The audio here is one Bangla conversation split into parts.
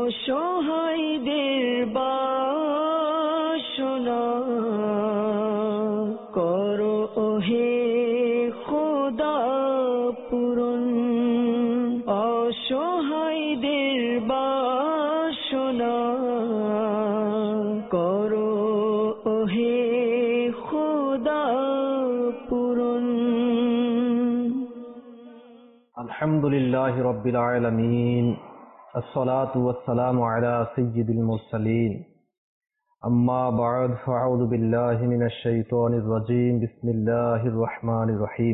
অসহায়দের বাসনা করো ওহে খোদা পূরণ। অসহায়দের বাসনা করো ওহে খোদা পূরণ। আলহামদুলিল্লাহি রাব্বিল আলামিন, আসসালাতু ওয়াসসালামু আলা সাইয়্যিদিল মুরসালিন, আম্মা বা'দ, ফাআউযু বিল্লাহি মিনাশ শাইতানির রাজীম, বিসমিল্লাহির রহমানির রহিম।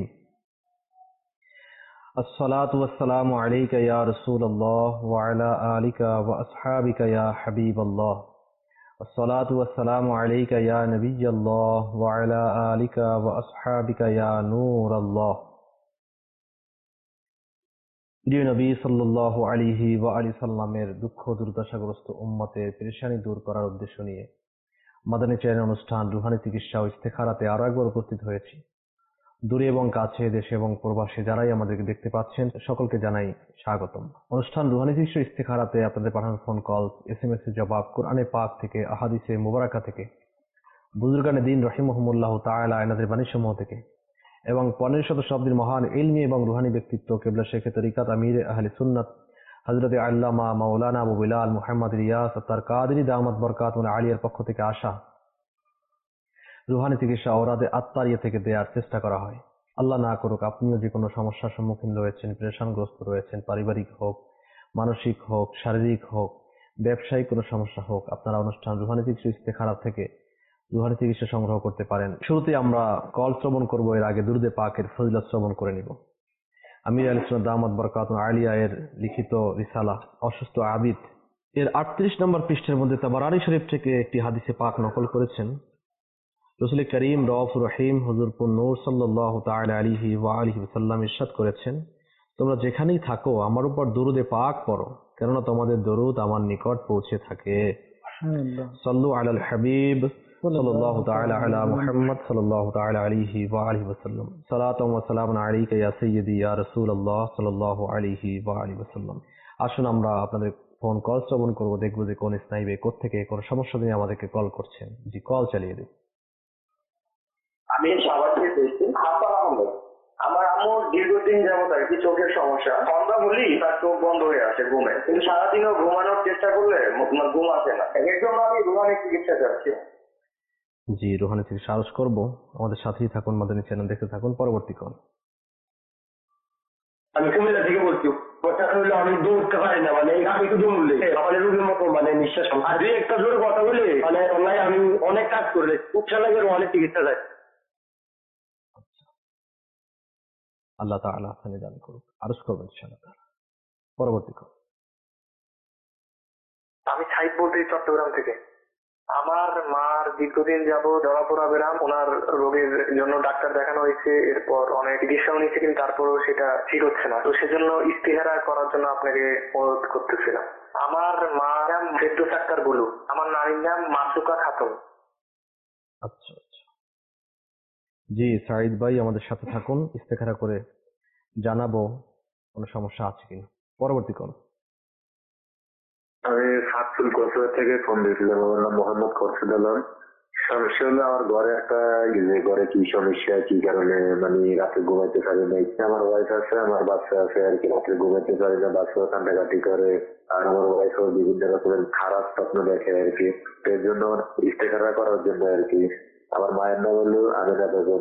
আসসালাতু ওয়াসসালামু আলাইকা ইয়া রাসূলুল্লাহ ওয়া আলা আলিকা ওয়া আসহাবিকা ইয়া হাবিবাল্লাহ। আসসালাতু ওয়াসসালামু আলাইকা ইয়া নাবিয়্যাল্লাহ ওয়া আলা আলিকা ওয়া আসহাবিকা ইয়া নূরাল্লাহ। প্রিয় নবী সাল্লাল্লাহু আলাইহি ওয়া আলিহি সাল্লামের দুঃখ দুর্দশাগ্রস্ত উম্মতের পেরেশানি দূর করার উদ্দেশ্য নিয়ে মাদানী চ্যানেল অনুষ্ঠান রুহানি চিকিৎসা ও ইস্তেখারাতে আরো একবার উপস্থিত হয়েছি। দূরে এবং কাছে, দেশে এবং প্রবাসে যারাই আমাদেরকে দেখতে পাচ্ছেন সকলকে জানাই স্বাগতম। অনুষ্ঠান রুহানি চিকিৎসা ইস্তেখারাতে আপনাদের পাঠানো ফোন কল, SMS এর জবাব, কোরআনে পাক থেকে, আহাদিসে মুবারাকা থেকে, বুজুর্গানে দিন রহিমাহুমুল্লাহ তাআলা এনাদের বাণীসমূহ থেকে এবং 1500 শতাব্দীর মহান ইলমি এবং রুহানি ব্যক্তিত্ব কেবলা শেখে তরিকাত আমির আহলে সুন্নাত হযরত আল্লামা মাওলানা আবু বিলাল মুহাম্মদ রিয়াস আত্তার কাদরি দামাত বরকাতুল আলিয়ার পক্ষ থেকে আসা রুহানি চিকিৎসা ওরাদে আত্মারিয়া থেকে দেওয়ার চেষ্টা করা হয়। আল্লাহ না করুক আপনিও যে কোনো সমস্যার সম্মুখীন রয়েছেন, পেরেশানগ্রস্ত রয়েছেন, পারিবারিক হোক, মানসিক হোক, শারীরিক হোক, ব্যবসায়িক কোনো সমস্যা হোক, আপনারা অনুষ্ঠান রুহানি চিকিৎসা ইস্তেখারা থেকে রুহানি চিকিৎসা সংগ্রহ করতে পারেন। শুরুতে আমরা কল শ্রবণ করব, এর আগে দুরুদে পাকের ফজিলত শ্রবণ করে নিব। আমির আহলে সুন্নাত দামাত বরকাতুল আলিয়া এর লিখিত রিসালা অসুস্থ আবিদ এর 38 নম্বর পৃষ্ঠার মধ্যে তাবারানী শরীফ থেকে একটি হাদিসে পাক নকল করেছেন। রাসূল করিম রাউফুর রহিম হুজুর নূর সাল্লাল্লাহু তাআলা আলাইহি ওয়া আলিহি ওয়াসাল্লাম ইরশাদ করেছেন, তোমরা যেখানেই থাকো আমার উপর দুরুদে পাক পড়ো, কেননা তোমাদের দরুদ আমার নিকট পৌঁছে থাকে। সাল্লু আলাল হাবিব সাল্লাল্লাহু তাআলা আলা মুহাম্মদ সাল্লাল্লাহু তাআলা আলাইহি ওয়া আলিহি ওয়াসাল্লাম। সালাতুন ওয়া সালামুন আলাইকা ইয়া সাইয়্যিদি ইয়া রাসূলুল্লাহ সাল্লাল্লাহু আলাইহি ওয়া আলিহি ওয়াসাল্লাম। আসুন আমরা আপনাদের ফোন কল শ্রবণ করব, দেখব যে কোন স্নাইবে কোত্থেকে কোন সমস্যা নিয়ে আমাদেরকে কল করছেন। জি, কল চালিয়ে দিন। আমি সাভার থেকে বলছি, হাসান আহমেদ। আমার আম্মুর দীর্ঘদিন যাবত আর কি চোখের সমস্যা। সন্ধ্যা হলেই তার চোখ বন্ধ হয়ে আসে ঘুমে, কিন্তু সারাদিনও ঘুমানোর চেষ্টা করলে ঘুম আসে না। এর জন্য আমি রুহানি চিকিৎসা চাচ্ছি। জি, রুহানি চিকিৎসা আরজ করবো, আমাদের সাথেই থাকুন, মাদানী চ্যানেল দেখতে থাকুন। পরবর্তী কল। আমি কুমিল্লা থেকে বলছি। কথা হলো আমি দৌড়তে পারি না, মানে আমি শুধু বললে মানে রুগীর মতো মানে নিঃশ্বাস, আর দুই একটা জোরে কথা বলে মানে অনলাইন আমি অনেক কাজ করলে উৎসাহ লাগে রুহানি চিকিৎসা চাই। আল্লাহ তাআলা আসানি দান করুক, আরজ করবেন ইনশাআল্লাহ। পরবর্তী কল। আমি সাইদ বলতে চট্টগ্রাম থেকে। আমার মার দীর্ঘদিন যাবত জলাপোড়া ব্যারাম, ওনার রোগের জন্য ডাক্তার দেখানো হয়েছে, এরপর অনেক চিকিৎসাও নিয়েছে, কিন্তু তারপরেও সেটা ঠিক হচ্ছে না। তো সেজন্য ইস্তিহারা করার জন্য আপনাকে অনুরোধ করতেছিলাম। আমার মার নাম ফেরদৌস আক্তার বুলু, আমার নারীর নাম মাসুকা খাতুন। আচ্ছা আচ্ছা, জি সাইদ ভাই আমাদের সাথে থাকুন, ইস্তেখারা করে জানাবো কোনো সমস্যা আছে কিনা। পরবর্তী কল। আমি সাতপুর কক্সবাজার থেকে ফোন দিয়েছিলাম। আমার নাম মোহাম্মদ খরশেদ আলম। সমস্যা হলো আমার ঘরে একটা ঘরে কি সমস্যা, কি কারণে মানে রাতে ঘুমাইতে পারি না। আমার ওয়াইফ আছে, আমার বাচ্চা আছে আর কি, রাতে ঘুমাইতে পারি না, বাচ্চা কান্দাকাটি করে, আর আমার ওয়াইফও বিভিন্ন রকমের খারাপ স্বপ্ন দেখে আর কি। এর জন্য ইস্তেখারা করার জন্য আর কি। আমার মায়ের নাম হলো আমিনা বেগম।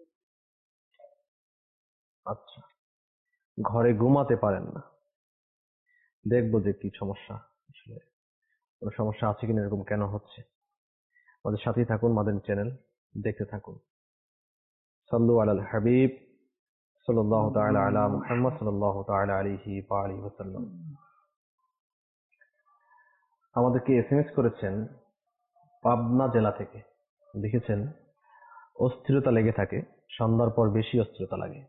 আচ্ছা, ঘরে ঘুমাতে পারেন না, দেখবো যে কি সমস্যা, আসলে কোনো সমস্যা আছে কিনা, এরকম কেন হচ্ছে। আমাদের সাথেই থাকুন, মাদানী চ্যানেল দেখতে থাকুন। সাল্লু আলাল হাবিব সাল্লাল্লাহু তাআলা আলা মুহাম্মদ সাল্লাল্লাহু তাআলা আলাইহি ওয়া আলিহি ওয়াসাল্লাম। আমাদেরকে SMS করেছেন পাবনা জেলা থেকে, লিখেছেন অস্থিরতা লেগে থাকে, সন্ধ্যার পর বেশি অস্থিরতা লাগে।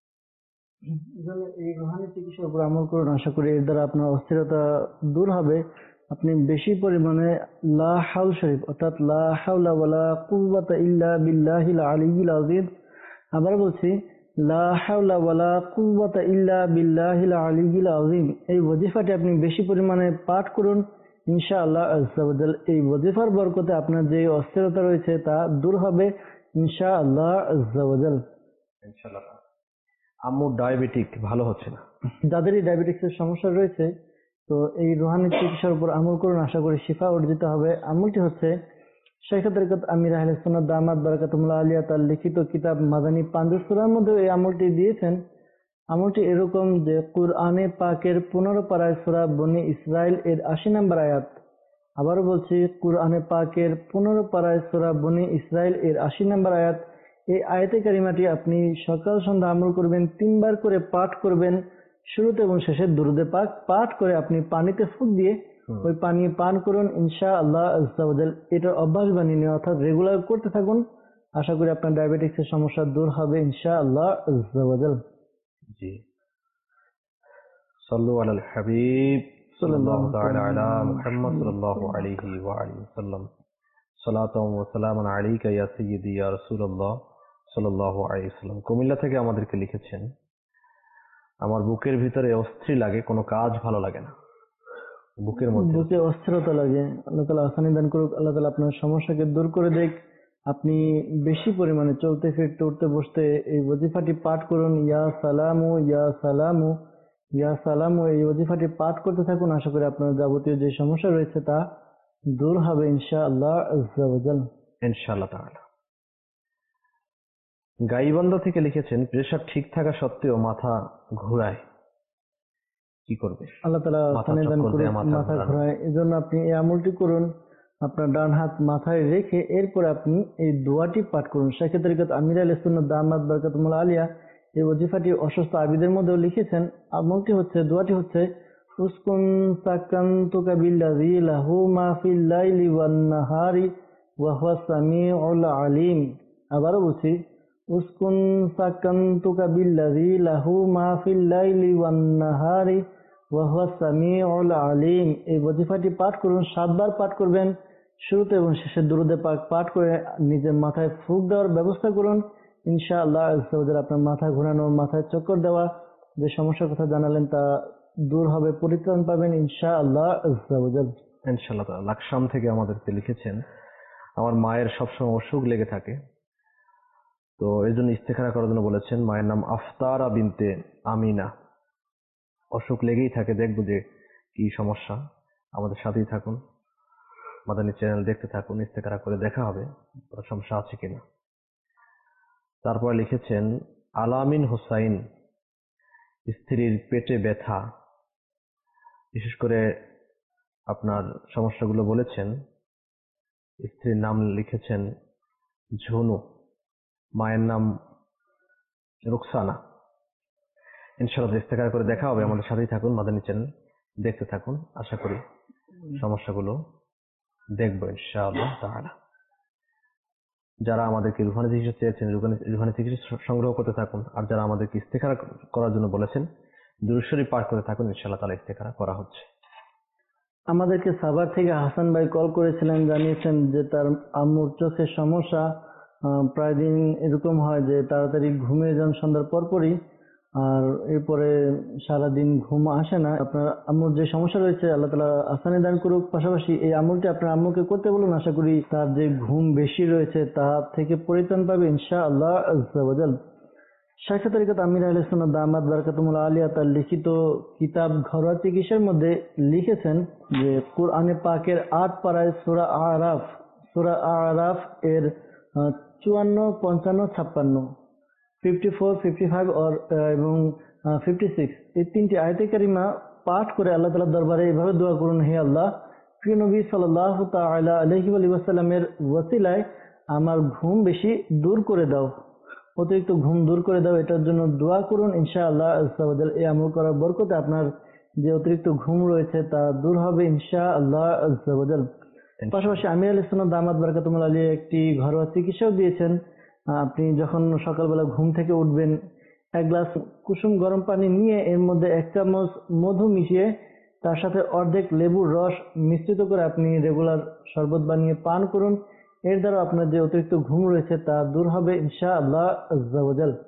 এই রুহানি চিকিৎসার উপর আমল করুন, আশা করি এর দ্বারা আপনার অস্থিরতা দূর হবে। আপনি বেশি পরিমাণে লা হাউল শরীফ অর্থাৎ লা হাওলা ওয়ালা কুওয়াতা ইল্লা বিল্লাহিল আলিয়্যিল আযীম, আবার বলছি লা হাওলা ওয়ালা কুওয়াতা ইল্লা বিল্লাহিল আলিয়্যিল আযীম, এই ওয়াজিফাটি আপনি বেশি পরিমাণে পাঠ করুন ইনশাআল্লাহ আযজা ওয়া জাল। এই ওয়াজিফার বরকতে আপনার যে অস্থিরতা রয়েছে তা দূর হবে ইনশাআল্লাহ আযজা ওয়া জাল। ইনশাআল্লাহ। আম্মু ডায়াবেটিক, ভালো হচ্ছে না। যাদেরই ডায়াবেটিক্সের সমস্যা রয়েছে তো এই রুহানি চিকিৎসার উপর আমল করুন, আশা করি শিফা অর্জিত হবে। আমলটি হচ্ছে শাইখ তরিকত আমির আহলে সুন্নাত দামাত বারাকাতুহুল্লাহ আলিয়া তার লিখিত কিতাব মাদানী ৫ সূরার মধ্যে এই আমলটি দিয়েছেন। আমলটি এরকম যে কুরআনে পাকের 15 পারায় সূরা বনি ইসরাইল এর ৮০ নম্বর আয়াত। আবারও বলছি, কুরআনে পাকের 15 পারায় সূরা বনি ইসরাইল এর ৮০ নম্বর আয়াত। এই আয়াতে কারিমাটি আপনি সকাল সন্ধ্যা আমল করবেন, ৩ বার করে পাঠ করবেন। শুরুতে এবং শেষে দুরুদে পাক পাঠ করে আপনি পানিতে ফুঁক দিয়ে ওই পানি পান করুন ইনশাআল্লাহ আযজা ওয়া জাল। এটার অভ্যাস বানিয়ে নিয়ে অর্থাৎ রেগুলার করতে থাকুন, আশা করি আপনার ডায়াবেটিক্সের সমস্যা দূর হবে ইনশাআল্লাহ আযজা ওয়া জাল। জি, সাল্লু আলাল হাবিব সাল্লাল্লাহু তাআলা আলা মুহাম্মদ সাল্লাল্লাহু আলাইহি ওয়া আলিহি ওয়াসাল্লাম। সালাতাম ওয়া সালামান আলাইকা ইয়া সাইয়্যিদি ইয়া রাসূলুল্লাহ সাল্লাল্লাহু আলাইহি ওয়াসাল্লাম। কুমিল্লা থেকে আমাদেরকে লিখেছেন, আমার বুকের ভিতরে অস্থির লাগে, কোনো কাজ ভালো লাগে না। বুকের মধ্যে বুকে অস্থিরতা লাগে, আল্লাহ তাআলা আসানি দান করুক, আল্লাহ তাআলা আপনার সমস্যাকে দূর করে দেখ। আপনি বেশি পরিমাণে চলতে ফিরতে উঠতে বসতে এই ওয়াজিফাটি পাঠ করুন, ইয়া সালামু ইয়া সালামু ইয়া সালামু, এই ওয়াজিফাটি পাঠ করতে থাকুন, আশা করি আপনার যাবতীয় যে সমস্যা রয়েছে তা দূর হবে ইনশাআল্লাহ আযজা ওয়া জাল। ইনশাআল্লাহ তাআলা। গাইবান্ধা থেকে লিখেছেন, প্রেসার ঠিক থাকা সত্ত্বেও মাথা ঘোরায়, কি করবে? আল্লাহ তাআলা আসানি দান করুক, মাথা ঘোরায়, এজন্য আপনি এই আমলটি করুন। আপনার ডান হাত মাথায় রেখে এরপর আপনি এই দোয়াটি পাঠ করুন। শাইখ তরিকত আমির আহলে সুন্নাত দামাত বারাকাতুহুল্লাহ আলিয়া এই ওয়াজিফাটি অসুস্থ আবিদের মধ্যেও লিখেছেন। আমলটি হচ্ছে, দোয়াটি হচ্ছে, উসকুন সাকান্তুকা বিল্লাযী লাহু মা ফিল লাইলি ওয়ান নাহারি ওয়া হুয়াস সামিউল আলিম। আবারও বলছি, উসকুন সাকান্তুকা বিল্লাযী লাহু মা ফিল লাইলি ওয়ান নাহারি ওয়া হুয়াস সামিউল আলিম। এই ওয়াজিফাটি পাঠ করুন, 7 বার পাঠ করবেন। শুরুতে এবং শেষে দুরুদে পাক পাঠ করে নিজের মাথায় ফুঁক দেওয়ার ব্যবস্থা করুন ইনশাআল্লাহ আযজা ওয়া জাল। আপনার মাথা ঘোরানো, মাথায় চক্কর দেওয়া, যে সমস্যার কথা জানালেন তা দূর হবে, পরিত্রাণ পাবেন ইনশাআল্লাহ আযজা ওয়া জাল। ইনশাআল্লাহ তাআলা। লাকসাম থেকে আমাদেরকে লিখেছেন, আমার মায়ের সবসময় অসুখ লেগে থাকে, তো এই জন্য ইস্তেখারা করার জন্য বলেছেন। মায়ের নাম আফতারা বিনতে আমিনা। অসুখ লেগেই থাকে, দেখবো যে কি সমস্যা। আমাদের সাথেই থাকুন, মাদানী চ্যানেল দেখতে থাকুন, ইস্তেখারা করে দেখা হবে কোনো সমস্যা আছে কিনা। তারপর লিখেছেন আলামিন হোসাইন, স্ত্রীর পেটে ব্যথা, বিশেষ করে আপনার সমস্যাগুলো বলেছেন। স্ত্রীর নাম লিখেছেন ঝুনু, মায়ের নাম রুকসানা। ইনশাআল্লাহ ইস্তেখারা করে দেখা হবে, আমাদের সাথেই থাকুন, মাদানী চ্যানেল দেখতে থাকুন, আশা করি সমস্যাগুলো দেখবো ইনশাআল্লাহ তাআলা। যারা আমাদেরকে রুহানি চিকিৎসা চেয়েছেন, রুহানি চিকিৎসা সংগ্রহ করতে থাকুন, আর যারা আমাদেরকে ইস্তেখারা করার জন্য বলেছেন দুরূদ শরীফ পাঠ করতে থাকুন, ইনশাআল্লাহ তাআলা ইস্তেখারা করা হচ্ছে। আমাদেরকে সাভার থেকে হাসান ভাই কল করেছিলেন, জানিয়েছেন যে তার আম্মুর চোখের সমস্যা, প্রায় দিন এরকম হয় যে তাড়াতাড়ি ঘুমিয়ে যান সন্ধ্যার পরপরই, আর এরপরে সারাদিন ঘুম আসে না। আপনার আম্মুর যে সমস্যা রয়েছে আল্লাহ তাআলা আসানি দান করুক। পাশাপাশি এই আমলটি আপনার আম্মুকে করতে বলুন, আশা করি তার যে ঘুম বেশি রয়েছে তা থেকে পরিত্রাণ পাবে ইনশাআল্লাহ আযজা ওয়া জাল। শাইখ তরিকত আমির আহলে সুন্নাত দামাত বারাকাতুহুল্লাহ আলিয়া তার লিখিত কিতাব ঘরোয়া চিকিৎসার মধ্যে লিখেছেন যে কুরআনে পাকের ৮ পারায় সূরা আরাফ এর ৫৪, ৫৫, ৫৬, 54, 55 এবং 56 এই 3টি আয়াতে কারিমা পাঠ করে আল্লাহ তাআলার দরবারে এভাবে দোয়া করুন, হে আল্লাহ, প্রিয় নবী সাল্লাল্লাহু তাআলা আলাইহি ওয়াসাল্লামের ওসিলায় আমার ঘুম বেশি দূর করে দাও, অতিরিক্ত ঘুম দূর করে দাও, এটার জন্য দোয়া করুন ইনশাআল্লাহ আযজা ওয়া জাল। এই আমল করার বরকতে আপনার যে অতিরিক্ত ঘুম রয়েছে তা দূর হবে ইনশাআল্লাহ আযজা ওয়া জাল। পাশাপাশি আমির আহলে সুন্নাত দামাত বারাকাতুহুল্লাহ আলাইহি একটি ঘরোয়া চিকিৎসাও দিয়েছেন। আপনি যখন সকালবেলা ঘুম থেকে উঠবেন, 1 গ্লাস কুসুম গরম পানি নিয়ে এর মধ্যে 1 চামচ মধু মিশিয়ে তার সাথে অর্ধেক লেবুর রস মিশ্রিত করে আপনি রেগুলার শরবত বানিয়ে পান করুন। এর দ্বারা আপনার যে অতিরিক্ত ঘুম রয়েছে তা দূর হবে ইনশাআল্লাহ আযজা ওয়া জাল।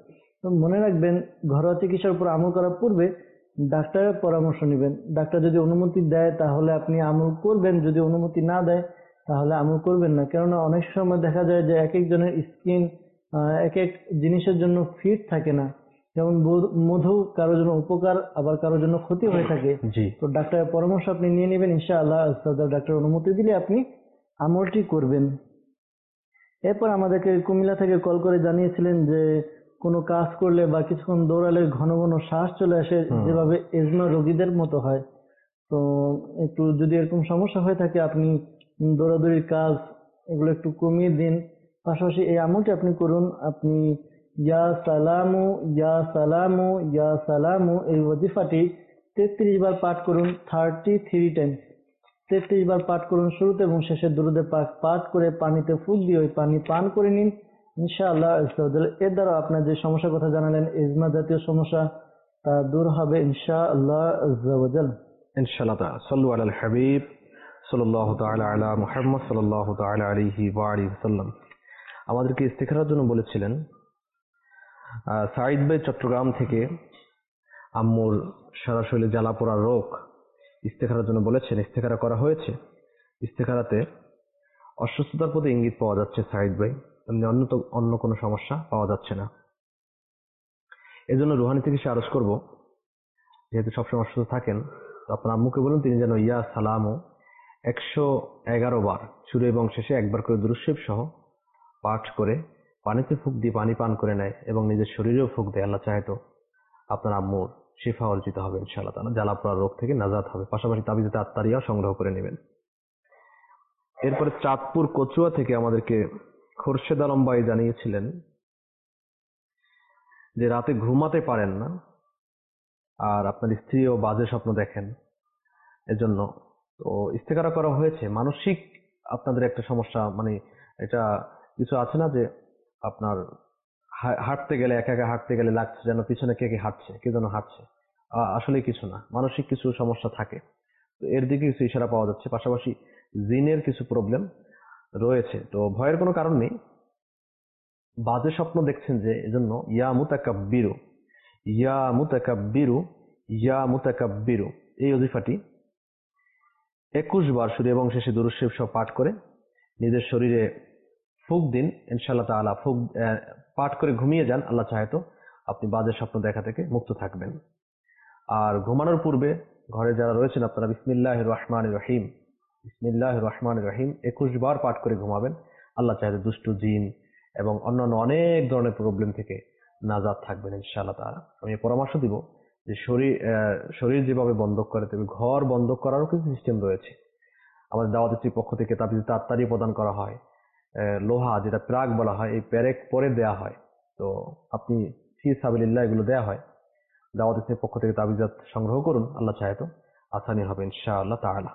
তো মনে রাখবেন, ঘরোয়া চিকিৎসার উপর আমল করার পূর্বে ডাক্তারের পরামর্শ নেবেন। ডাক্তার যদি অনুমতি দেয় তাহলে আপনি আমল করবেন, যদি অনুমতি না দেয় তাহলে আমল করবেন না। কেননা অনেক সময় দেখা যায় যে এক একজনের স্কিন এক এক জিনিসের জন্য ফিট থাকে না। যেমন মধু কারোর জন্য উপকার, আবার কারোর জন্য ক্ষতি হয়ে থাকে। জি। তো ডাক্তারের পরামর্শ আপনি নিয়ে নেবেন, ইনশাআল্লাহ ডাক্তার অনুমতি দিলে আপনি আমলটি করবেন। এরপর আমাদেরকে কুমিল্লা থেকে কল করে জানিয়েছিলেন যে কোনো কাজ করলে বা কিছুক্ষণ দৌড়ালে ঘন ঘন শ্বাস চলে আসে, যেভাবে এজমা রোগীদের মতো হয়। তো একটু যদি এরকম সমস্যা হয়ে থাকে, আপনি দৌড়াদৌড়ির কাজ এগুলো একটু কমিয়ে দিন। পাশাপাশি এই আমলটি আপনি করুন। আপনি ইয়া সালামু ইয়া সালামু ইয়া সালামু এই ওয়াজিফাটি 33 বার পাঠ করুন, 33 টাইমস 33 বার পাঠ করুন। শুরুতে এবং শেষে দুরূদে পাক পাঠ করে পানিতে ফুঁক দিয়ে ওই পানি পান করে নিন, ইনশাআল্লাহ। এর দ্বারা আপনার যে সমস্যার কথা জানালেন, ইজমা জাতীয় সমস্যা, তা দূর হবে ইনশাআল্লাহ আযজা ওয়া জাল। ইনশাআল্লাহ তাআলা। সাল্লু আলাল হাবিব সাল্লাল্লাহু তাআলা আলা মুহাম্মদ সাল্লাল্লাহু তাআলা আলাইহি ওয়া আলিহি ওয়াসাল্লাম। আমাদেরকে ইস্তেখারার জন্য বলেছিলেন সাঈদ ভাই চট্টগ্রাম থেকে। আম্মুর সারা শরীরে জ্বালা পোড়া রোগ, ইস্তেখারার জন্য বলেছেন। ইস্তেখারা করা হয়েছে। ইস্তেখারাতে অসুস্থতার প্রতি ইঙ্গিত পাওয়া যাচ্ছে সাঈদ ভাই, এমনি অন্য কোনো সমস্যা পাওয়া যাচ্ছে না। এজন্য রুহানি থেকে সে আরজ করব, যেহেতু সবসময় অসুস্থ থাকেন, তো আপনার আম্মুকে বলুন তিনি যেন ইয়া সালামু 111 বার শুরু এবং শেষে একবার করে দুরূদ শরীফ সহ পাঠ করে পানিতে ফুঁক দিয়ে পানি পান করে নেয় এবং নিজের শরীরেও ফুঁক দেয়। আল্লাহ চাহে তো আপনার আম্মুর শিফা অর্জিত হবে ইনশাআল্লাহ তাআলা, জ্বালা পোড়া রোগ থেকে নাজাত হবে। পাশাপাশি তাবিজে আত্মারিয়া সংগ্রহ করে নেবেন। এরপরে চাঁদপুর কচুয়া থেকে আমাদেরকে খোরশেদ আলম ভাই জানিয়েছিলেন যে রাতে ঘুমাতে পারেন না, আর আপনার স্ত্রীও বাজে স্বপ্ন দেখেন। এজন্য তো ইস্তেখারা করা হয়েছে। মানসিক আপনাদের একটা সমস্যা, মানে এটা কিছু আছে না যে আপনার হাঁটতে গেলে একা একা হাঁটতে গেলে লাগছে যেন পিছনে কে কে হাঁটছে, কে যেন হাঁটছে। আসলে কিছু না, মানসিক কিছু সমস্যা থাকে। তো এর দিকে কিছু ইশারা পাওয়া যাচ্ছে। পাশাপাশি জিনের কিছু প্রবলেম রয়েছে। তো ভয়ের কোনো কারণ নেই। বাজে স্বপ্ন দেখছেন যে, এজন্য ইয়া মুতাকাব্বিরু ইয়া মুতাকাব্বিরু ইয়া মুতাকাব্বিরু এই ওজিফাটি 21 বার শুরু এবং শেষে দুরূদ শরীফ সহ পাঠ করে নিজের শরীরে ফুঁক দিন ইনশাআল্লাহ তাআলা। ফুঁক পাঠ করে ঘুমিয়ে যান। আল্লাহ চাহে তো আপনি বাজে স্বপ্ন দেখা থেকে মুক্ত থাকবেন। আর ঘুমানোর পূর্বে ঘরে যারা রয়েছেন আপনারা বিসমিল্লাহির রহমানির রহিম 21 বার পাঠ করে ঘুমাবেন। আল্লাহ চাহে দুষ্ট জিন এবং অন্যান্য অনেক ধরনের প্রবলেম থেকে নাজাত থাকবেন ইনশাআল্লাহ তাআলা। আমি পরামর্শ দিব যে শরীর যেভাবে বন্ধক করে, তবে ঘর বন্ধক করারও কিছু সিস্টেম রয়েছে। আমাদের দাওয়াতের পক্ষ থেকে তাবিজে আত্মারি প্রদান করা হয়। লোহা যেটা প্রাগ বলা হয়, এই প্যারেক পরে দেয়া হয়। তো আপনি ফি সাবিলিল্লাহ এগুলো দেয়া হয়। দাওয়াতের পক্ষ থেকে তাবিজাত সংগ্রহ করুন, আল্লাহ চাহে তো আসানি হবে ইনশাআল্লাহ তাআলা।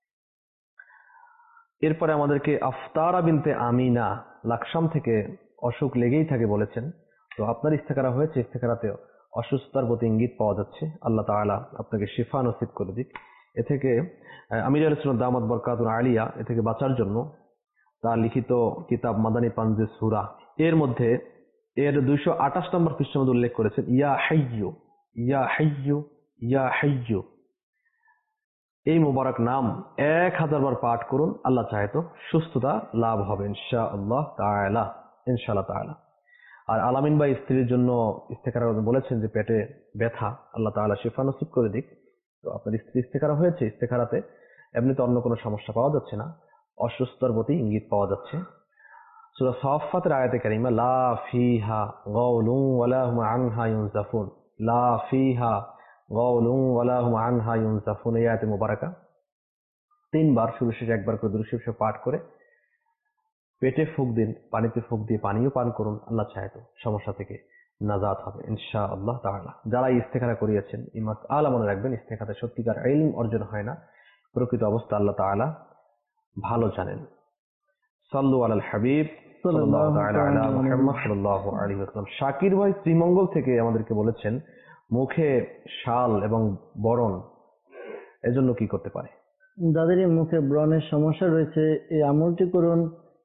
এরপরে আমাদেরকে আফতারা বিনতে আমিনা লাকসাম থেকে অসুখ লেগেই থাকে বলেছেন। তো আপনার ইস্তেখারা হয়েছে, ইস্তেখারাতে অসুস্থতার প্রতি ইঙ্গিত পাওয়া যাচ্ছে। আল্লাহ তাআলা আপনাকে শিফা নসিব করে দিক। এ থেকে আমির আহলে সুন্নাত দামাত বরকাতুল আলিয়া এ থেকে বাঁচার জন্য তার লিখিত কিতাব মাদানী পাঞ্জে সূরা এর মধ্যে এর 228 নম্বর পৃষ্ঠার মধ্যে উল্লেখ করেছেন ইয়া হাইয়্যু ইয়া হাইয়্যু ইয়া হাইয়্যু। এই মোবারক নাম 1000 বার পাঠ করুন। আল্লাহ চাহে তো সুস্থতা লাভ হবে ইনশাআল্লাহ তাআলা, ইনশাআল্লাহ তাআলা। আর আলামিন ভাই স্ত্রীর জন্য ইস্তেখারা বলেছেন যে পেটে ব্যথা, আল্লাহ তাআলা শিফা নসিব করে দিক। তো আপনার স্ত্রী ইস্তেখারা হয়েছে, ইস্তেখারাতে এমনিতে অন্য কোনো সমস্যা পাওয়া যাচ্ছে না, অসুস্থতার প্রতি ইঙ্গিত পাওয়া যাচ্ছে। সূরা সাফফাতের আয়াতে কারিমা লা ফিহা গাওলুন ওয়ালা হুম আনহা ইউনজাফুন, লা ফিহা গাওলুন ওয়ালা হুম আনহা ইউনজাফুন, এই আয়াতে মুবারাকা 3 বার শুরু শেষে একবার করে দুরূদ শরীফ পাঠ করে পেটে ফুঁক দিন, পানিতে ফুঁক দিয়ে পানিও পান করুন। আল্লাহ চাহে তো সমস্যা থেকে নাজাত হবে ইনশাআল্লাহ তাআলা। যারা ইস্তেখারা করিয়েছেন ইমাত আলা মনে রাখবেন, ইস্তেখারাতে সত্যিকার ইলম অর্জন হয় না, প্রকৃত অবস্থা আল্লাহ তাআলা ভালো জানেন। সাল্লু আলাল হাবিব সাল্লাল্লাহু তাআলা আলা মুহাম্মদ সাল্লাল্লাহু আলাইহি ওয়াসাল্লাম। শাকির ভাই শ্রীমঙ্গল থেকে আমাদেরকে বলেছেন মুখে শাল এবং বরণ, এজন্য কি করতে পারে? যাদের মুখে ব্রণের সমস্যা রয়েছে এই আমলটি করুন,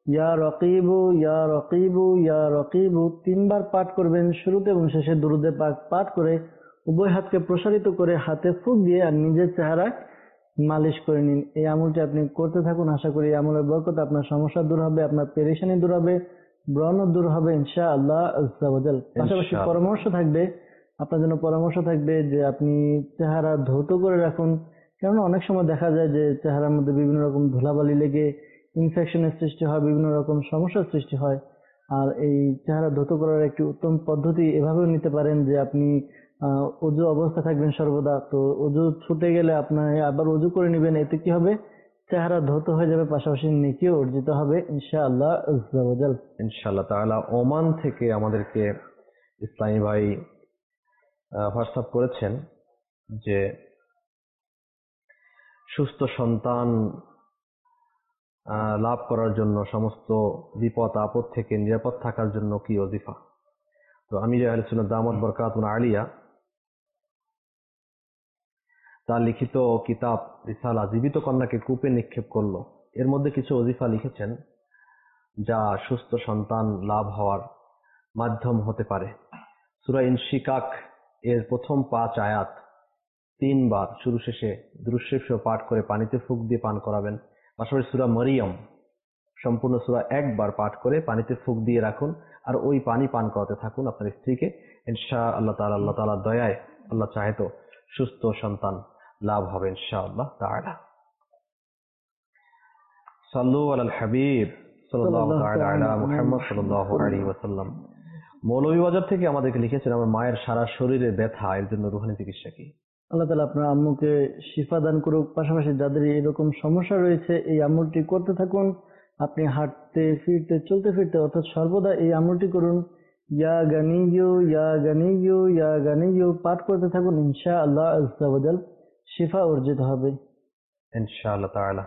ইয়া রকিবু ইয়া রকিবু ইয়া রকিবু 3 বার পাঠ করবেন শুরুতে এবং শেষে দুরুদে পাক পাঠ করে উভয় হাতকে প্রসারিত করে হাতে ফুঁক দিয়ে আর নিজের চেহারায় মালিশ করে নিন। এই আমলটি আপনি করতে থাকুন। আশা করি এই আমলের বরকতে আপনার সমস্যা দূর হবে, আপনার পেরেশানি দূর হবে, ব্রণ দূর হবে ইনশাআল্লাহ আজ্জা ওয়া জাল। পাশাপাশি পরামর্শ থাকবে, আপনার জন্য পরামর্শ থাকবে যে আপনি চেহারা ধৌত করে রাখুন। কেননা অনেক সময় দেখা যায় যে চেহারার মধ্যে বিভিন্ন রকম ধুলাবালি লেগে ইনফেকশনের সৃষ্টি হয়, বিভিন্ন রকম সমস্যার সৃষ্টি হয়। আর এই চেহারা ধৌত করার একটি উত্তম পদ্ধতি এভাবেও নিতে পারেন যে আপনি অজু অবস্থা থাকবেন সর্বদা, তো অজু ছুটে গেলে আপনার আবার অজু করে নেবেন। এতে কি হবে, চেহারা ধৌত হয়ে যাবে, পাশাপাশি নেকিও অর্জিত হবে ইনশাআল্লাহ আজ্জা ওয়া জাল। ইনশাআল্লাহ তাআলা। ওমান থেকে আমাদেরকে ইসলামী ভাই হোয়াটসঅ্যাপ করেছেন যে সুস্থ সন্তান লাভ করার জন্য, সমস্ত বিপদ আপদ থেকে নিরাপদ থাকার জন্য কি ওজিফা। তো আমি যে আহলে সুন্নাত দামাত বরকাতুন আলিয়া তার লিখিত কিতাব রিসালা জীবিত কন্যাকে কূপে নিক্ষেপ করলো, এর মধ্যে কিছু ওজিফা লিখেছেন যা সুস্থ সন্তান লাভ হওয়ার মাধ্যম হতে পারে। সূরা ইনশিকাক এর প্রথম 5 আয়াত 3 বার শুরু শেষে দুরূদ শরীফ পাঠ করে পানিতে ফুঁক দিয়ে পান করাবেন। পাশাপাশি সূরা মরিয়ম সম্পূর্ণ সূরা 1 বার পাঠ করে পানিতে ফুঁক দিয়ে রাখুন, আর ওই পানি পান করাতে থাকুন আপনার স্ত্রীকে। ইনশাআল্লাহ তাআলা, আল্লাহ তাআলার দয়ায়, আল্লাহ চাহে তো সুস্থ সন্তান লাভ হবে ইনশাআল্লাহ তাআলা। সাল্লু আলাল হাবিব সাল্লাল্লাহু তাআলা আলা মুহাম্মদ সাল্লাল্লাহু আলাইহি ওয়াসাল্লাম। মৌলভীবাজার থেকে আমাদেরকে লিখেছেন, আমার মায়ের সারা শরীরে ব্যথা, এর জন্য রুহানি চিকিৎসা কি? আল্লাহ তাআলা আপনার আম্মুকে শিফা দান করুক। পাশাপাশি যাদের এরকম সমস্যা রয়েছে এই আমলটি করতে থাকুন। আপনি হাঁটতে ফিরতে চলতে ফিরতে অর্থাৎ সর্বদা এই আমলটি করুন। ইয়া গানিয়ু ইয়া গানিয়ু ইয়া গানিয়ু পাঠ করতে থাকুন, ইনশাআল্লাহ আজ্জা ওয়া জাল শিফা অর্জিত হবে ইনশাআল্লাহ তাআলা।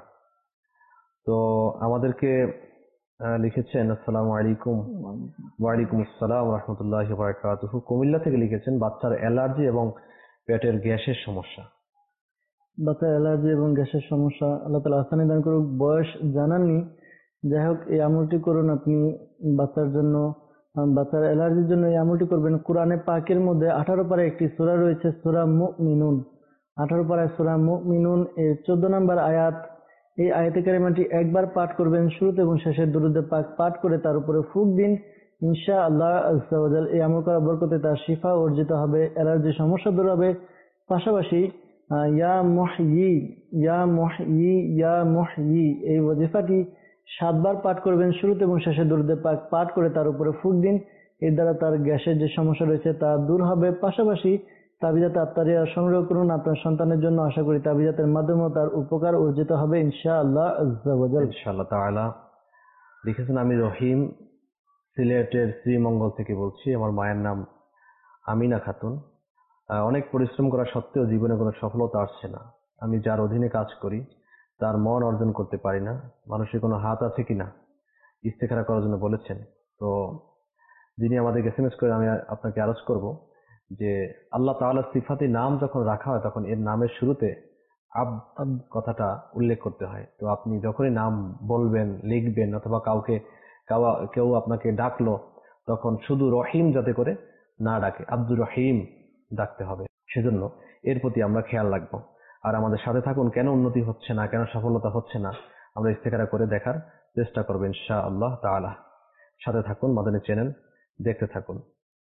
তো আমাদেরকে লিখেছেন, আসসালামু আলাইকুম। ওয়া আলাইকুম আসসালাম ওয়া রাহমাতুল্লাহি ওয়া বারাকাতুহু। কুমিল্লা থেকে লিখেছেন, বাচ্চার অ্যালার্জি এবং পেটের গ্যাসের সমস্যা। বাচ্চার অ্যালার্জি এবং গ্যাসের সমস্যা, আল্লাহ তাআলা আসানি দান করুক। বয়স জানাননি, যাই হোক এই আমলটি করুন আপনি বাচ্চার জন্য। বাচ্চার অ্যালার্জির জন্য এই আমলটি করবেন। কোরআনে পাকের মধ্যে 18 পারায় একটি সূরা রয়েছে, সূরা মুমিনুন। 18 পারায় সূরা মুমিনুন এর 14 নম্বর আয়াত। এই আয়াতে কারিমাটি একবার পাঠ করবেন শুরুতে এবং শেষে দুরূদে পাক পাঠ করে তার উপরে ফুঁক দিন, ইনশাআল্লাহ আজ্জা ওয়া জাল এই আমল করার বরকতে তার শিফা অর্জিত হবে, অ্যালার্জির সমস্যা দূর হবে। পাশাপাশি ইয়া মুহয়ি ইয়া মুহয়ি ইয়া মুহয়ি এই ওয়াজিফাটি 7 বার পাঠ করবেন শুরুতে এবং শেষে দুরূদে পাক পাঠ করে তার উপরে ফুঁক দিন। এর দ্বারা তার গ্যাসের যে সমস্যা রয়েছে তা দূর হবে। পাশাপাশি তাবিজাত আত্তারিয়া সংগ্রহ করুন আপনার সন্তানের জন্য। আশা করি তাবিজাতের মাধ্যমে তার উপকার অর্জিত হবে ইনশাআল্লাহ আজ্জা ওয়া জাল। ইনশাআল্লাহ তাআলা। লিখেছেন, আমি রহিম সিলেটের শ্রীমঙ্গল থেকে বলছি। আমার মায়ের নাম আমিনা খাতুন। অনেক পরিশ্রম করা সত্ত্বেও জীবনে কোনো সফলতা আসছে না। আমি যার অধীনে কাজ করি তার মন অর্জন করতে পারি না। মানুষের কোনো হাত আছে কিনা ইস্তেখারা করার জন্য বলেছেন। তো যিনি আমাদেরকে এসএমএস করে, আমি আপনাকে আরজ করব যে আল্লাহ তাআলার সিফাতি নাম যখন রাখা হয় তখন এর নামের শুরুতে আব কথাটা উল্লেখ করতে হয়। তো আপনি যখনই নাম বলবেন, লিখবেন, অথবা কেউ আপনাকে ডাকলো, তখন শুধু রহিম যাতে করে না ডাকে, আব্দুর রহিম ডাকতে হবে। সেজন্য এর প্রতি আমরা খেয়াল রাখবো। আর আমাদের সাথে থাকুন। কেন উন্নতি হচ্ছে না, কেন সফলতা হচ্ছে না, আমরা ইস্তেখারা করে দেখার চেষ্টা করবো ইনশাআল্লাহ তাআলা। সাথে থাকুন, মাদানী চ্যানেল দেখতে থাকুন।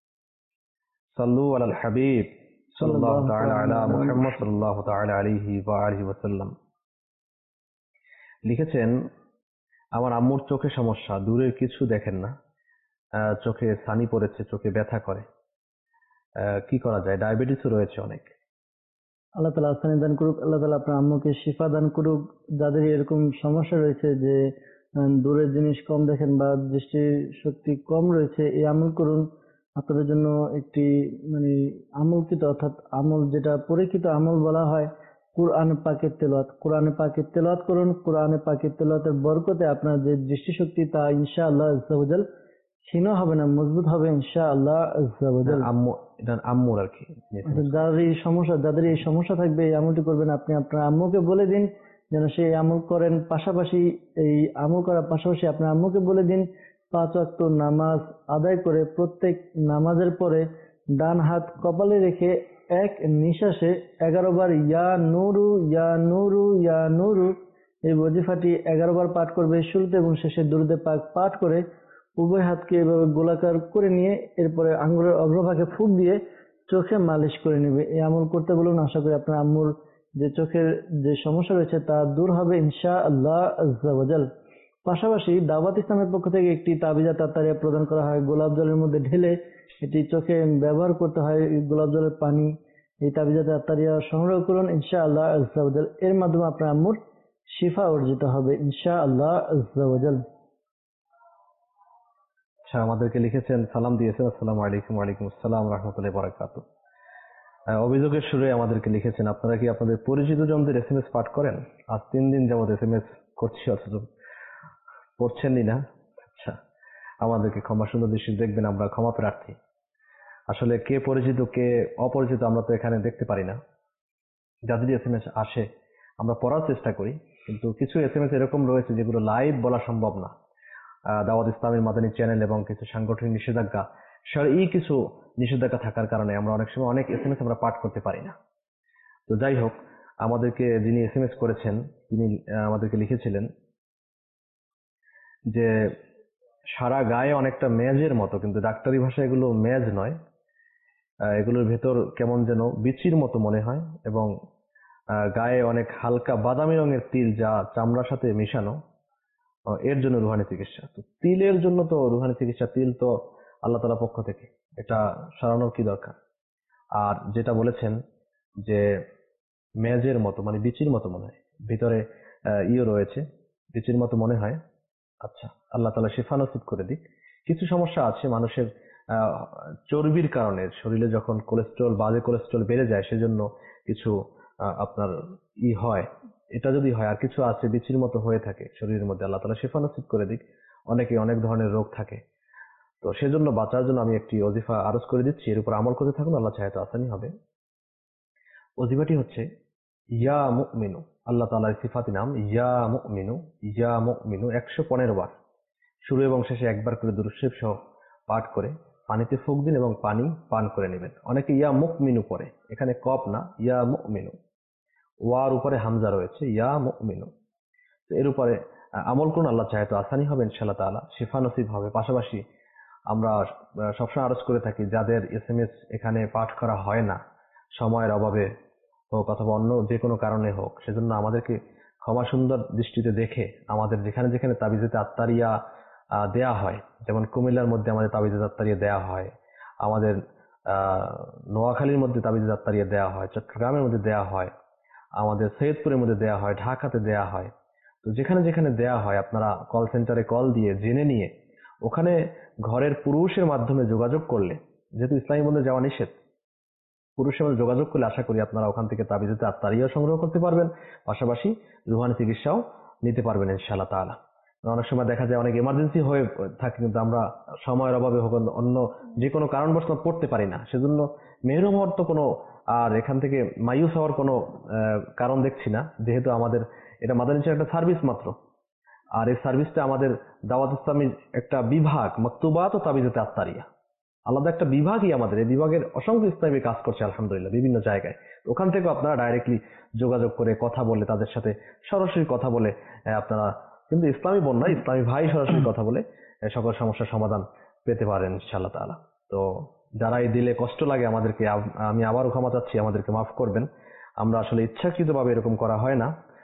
সাল্লু আলাল হাবিব সাল্লাল্লাহু তাআলা আলা মুহাম্মদ সাল্লাল্লাহু তাআলা আলাইহি ওয়া আলিহি ওয়াসাল্লাম। লিখেছেন, আমার আম্মুর চোখে সমস্যা, দূরের কিছু দেখেন না, চোখে ছানি পড়েছে, চোখে ব্যথা করে, কি করা যায়? ডায়াবেটিসও রয়েছে অনেক। আল্লাহ তাআলা আসানি দান করুক। আল্লাহ তাআলা আপনার আম্মুকে শিফা দান করুক। যাদের এরকম সমস্যা রয়েছে যে দূরের জিনিস কম দেখেন বা দৃষ্টি শক্তি কম রয়েছে, এই আমল করুন। আপনাদের জন্য একটি আমলকৃত অর্থাৎ আমল যেটা পরীক্ষিত আমল বলা হয় কুরআন পাকের তেলাওয়াত। কোরআনে পাকের তেলাওয়াত করুন। কোরআনে পাকের তেলাওয়াতের বরকতে আপনার যে দৃষ্টিশক্তি তা ইনশাআল্লাহ আজ্জা ওয়া জাল ক্ষীণ হবে না, মজবুত হবে ইনশাআল্লাহ আজ্জা ওয়া জাল। আম্মুর আর কি যাদের এই সমস্যা থাকবে এই আমলটি করবেন। আপনি আপনার আম্মুকে বলে দিন যেন সে এই আমল করেন। পাশাপাশি এই আমল করার পাশাপাশি আপনার আম্মুকে বলে দিন 5 ওয়াক্ত নামাজ আদায় করে প্রত্যেক নামাজের পরে ডান হাত কপালে রেখে এক নিঃশ্বাসে 11 বার ইয়া নুরু ইয়া নুরু ইয়া নুরু এই ওজিফাটি 11 বার পাঠ করবে। শুরুতে এবং শেষে দুরূদে পাক পাঠ করে উভয় হাতকে এভাবে গোলাকার করে নিয়ে এরপরে আঙ্গুলের অগ্রভাগে ফুঁক দিয়ে চোখে মালিশ করে নেবে। এই আমল করতে বলুন, আশা করি আপনার আম্মুর যে চোখের যে সমস্যা রয়েছে তা দূর হবে ইনশাআল্লাহ আজ্জা ওয়া জাল। পাশাপাশি দাওয়াত ইসলামের পক্ষ থেকে একটি তাবিজা তাত্তারিয়া প্রদান করা হয়, গোলাপ জলের মধ্যে ঢেলে এটি চোখে ব্যবহার করতে হয়। গোলাপ জলের পানি এই তাবিজা তাত্তারিয়া সংগ্রহ করুন ইনশাআল্লাহ আজ্জা ওয়া জাল। এর মাধ্যমে আপনার আম্মুর শিফা অর্জিত হবে ইনশাআল্লাহ আজ্জা ওয়া জাল। আচ্ছা, আমাদেরকে লিখেছেন, সালাম দিয়েছেন, আসসালামু আলাইকুম। ওয়ালাইকুম আসসালাম রাহমাতুল্লাহি ওয়া বারাকাতুহু। অভিযোগের শুরুতে আমাদেরকে লিখেছেন, আপনারা কি আপনাদের পরিচিত জনদের এসএমএস পাঠ করেন? আজ 3 দিন যাবত এসএমএস করছি অথচ পড়ছেনই না। আচ্ছা, আমাদেরকে ক্ষমা সুন্দর দৃষ্টিতে দেখবেন, আমরা ক্ষমা প্রার্থী। আসলে কে পরিচিত কে অপরিচিত আমরা তো এখানে দেখতে পারি না। যাদের এসএমএস আসে আমরা পড়ার চেষ্টা করি, কিন্তু কিছু এসএমএস এরকম রয়েছে যেগুলো লাইভ বলা সম্ভব না। দাওয়াত ইসলামের মাদানী চ্যানেল এবং কিছু সাংগঠনিক নিষেধাজ্ঞা, এই কিছু নিষেধাজ্ঞা থাকার কারণে আমরা অনেক সময় অনেক এসএমএস আমরা পাঠ করতে পারি না। তো যাই হোক, আমাদেরকে যিনি এসএমএস করেছেন তিনি আমাদেরকে লিখেছিলেন যে সারা গায়ে অনেকটা মেজের মতো, কিন্তু ডাক্তারি ভাষায় এগুলো মেজ নয়, এগুলোর ভেতর কেমন যেন বিচির মতো মনে হয়, এবং গায়ে অনেক হালকা বাদামি রঙের তিল যা চামড়ার সাথে মিশানো, এর জন্য রুহানি চিকিৎসা। তো তিলের জন্য তো রুহানি চিকিৎসা, তিল তো আল্লাহ তাআলার পক্ষ থেকে, এটা সরানোর কি দরকার? আর যেটা বলেছেন যে মেজের মতো মানে বিচির মতো মনে হয়, ভিতরে রয়েছে, বিচির মতো মনে হয়। আচ্ছা, আল্লাহ তাআলা শিফা নসিব করে দিক। কিছু সমস্যা আছে মানুষের চর্বির কারণে, শরীরে যখন কোলেস্টেরল, বাজে কোলেস্টেরল বেড়ে যায় সেজন্য কিছু আপনার হয়। এটা যদি হয়, আর কিছু আছে বিচির মতো হয়ে থাকে শরীরের মধ্যে, আল্লাহ তাআলা শিফা নসিব করে দিক। অনেকে অনেক ধরনের রোগ থাকে, তো সেজন্য বাঁচার জন্য আমি একটি ওজিফা আরজ করে দিচ্ছি, এর উপর আমল করতে থাকুন, আল্লাহ চাহে তো আসানি হবে। ওজিফাটি হচ্ছে ইয়া মুমিনু, আল্লাহ তাআলার সিফাতি নাম ইয়া মুমিনু। ইয়া মুমিনু 115 বার, শুরু এবং শেষে একবার করে দুরূদ শরীফ সহ পাঠ করে পানিতে ফুঁক দিন এবং পানি পান করে নেবেন। অনেকে ইয়া মুমিনু পড়ে, এখানে কফ না, ইয়া মুমিনু, ওয়ার উপরে হামজা রয়েছে, ইয়া মুমিনু। তো এর উপরে আমল করুন, আল্লাহ চাহে তো আসানি হবে ইনশাআল্লাহ তাআলা, শিফা নসিব হবে। পাশাপাশি আমরা সবসময় আরজ করে থাকি, যাদের এসএমএস এখানে পাঠ করা হয় না, সময়ের অভাবে হোক অথবা অন্য যে কোনো কারণে হোক, সেজন্য আমাদেরকে ক্ষমা সুন্দর দৃষ্টিতে দেখে আমাদের যেখানে যেখানে তাবিজে আত্তারিয়া দেয়া হয়, যেমন কুমিল্লার মধ্যে আমাদের তাবিজে আত্তারিয়া দেয়া হয়, আমাদের নোয়াখালীর মধ্যে তাবিজে আত্তারিয়া দেয়া হয়, চট্টগ্রামের মধ্যে দেয়া হয়, আমাদের সৈয়দপুরের মধ্যে দেয়া হয়, ঢাকাতে দেয়া হয়। তো যেখানে যেখানে দেয়া হয় আপনারা কল সেন্টারে কল দিয়ে জেনে নিয়ে ওখানে ঘরের পুরুষের মাধ্যমে যোগাযোগ করলে, যেহেতু ইসলামী বন্ধে যাওয়া নিষেধ, পুরুষের মধ্যে যোগাযোগ করলে আশা করি আপনারা ওখান থেকে তাবিজে আত্তারিয়া সংগ্রহ করতে পারবেন, পাশাপাশি রুহানি চিকিৎসাও নিতে পারবেন ইনশাআল্লাহ তাআলা। অনেক সময় দেখা যায় অনেক এমার্জেন্সি হয়ে থাকে, কিন্তু আমরা সময়ের অভাবে হোক অন্য যে কোনো কারণবশত পড়তে পারি না, সেজন্য মেহরুম হওয়ার তো কোনো, আর এখান থেকে মায়ুস হওয়ার কোনো কারণ দেখছি না, যেহেতু আমাদের এটা মাদানী চ্যানেলের একটা সার্ভিস মাত্র। আর এই সার্ভিসটা আমাদের দাওয়াত ইসলামীর একটা বিভাগ, মাকতুবাত ও তাবিজাতে আত্তারিয়া, আলাদা একটা বিভাগই আমাদের। এই বিভাগের অসংখ্য ইসলামী কাজ করছে আলহামদুলিল্লাহ বিভিন্ন জায়গায়। ওখান থেকে আপনারা ডাইরেক্টলি যোগাযোগ করে কথা বলে, তাদের সাথে সরাসরি কথা বলে আপনারা, কিন্তু ইসলামী বোন না, ইসলামী ভাই, সরাসরি কথা বলে সকল সমস্যার সমাধান পেতে পারেন ইনশাআল্লাহ তাআলা। তো যারা এই দিলে কষ্ট লাগে আমাদেরকে, আমি আবারও ক্ষমা চাচ্ছি, আমাদেরকে মাফ করবেন। আমরা আসলে ইচ্ছাকৃতভাবে এরকম করা হয় না।